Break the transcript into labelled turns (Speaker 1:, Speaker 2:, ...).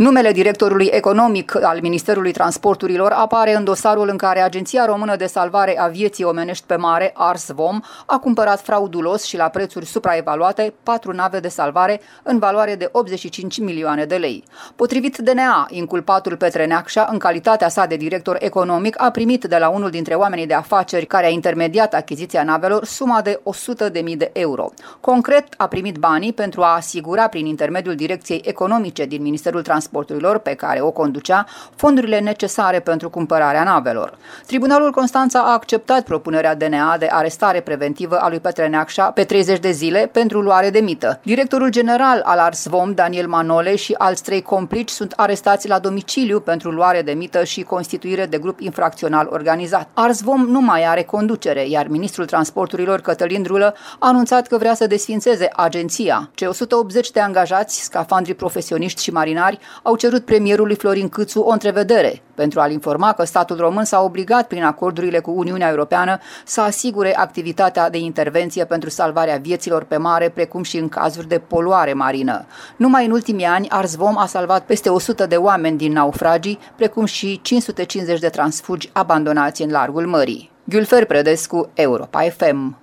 Speaker 1: Numele directorului economic al Ministerului Transporturilor apare în dosarul în care Agenția Română de Salvare a Vieții Omenești pe Mare, ARSVOM, a cumpărat fraudulos și la prețuri supraevaluate 4 nave de salvare în valoare de 85 milioane de lei. Potrivit DNA, inculpatul Petre Neacșa, în calitatea sa de director economic, a primit de la unul dintre oamenii de afaceri care a intermediat achiziția navelor suma de 100.000 de euro. Concret, a primit banii pentru a asigura prin intermediul Direcției Economice din Ministerul Transporturilor, pe care o conducea, fondurile necesare pentru cumpărarea navelor. Tribunalul Constanța a acceptat propunerea DNA de arestare preventivă a lui Petre Neacșa pe 30 de zile pentru luare de mită. Directorul general al ARSVOM, Daniel Manole, și alți 3 complici sunt arestați la domiciliu pentru luare de mită și constituire de grup infracțional organizat. ARSVOM nu mai are conducere, iar ministrul transporturilor, Cătălin Drulă, a anunțat că vrea să desființeze agenția. Cei 180 de angajați, scafandri profesioniști și marinari, au cerut premierului Florin Câțu o întrevedere pentru a-l informa că statul român s-a obligat prin acordurile cu Uniunea Europeană să asigure activitatea de intervenție pentru salvarea vieților pe mare, precum și în cazuri de poluare marină. Numai în ultimii ani, ARSVOM a salvat peste 100 de oameni din naufragii, precum și 550 de transfugi abandonați în largul mării. Gülfer Predescu, Europa FM.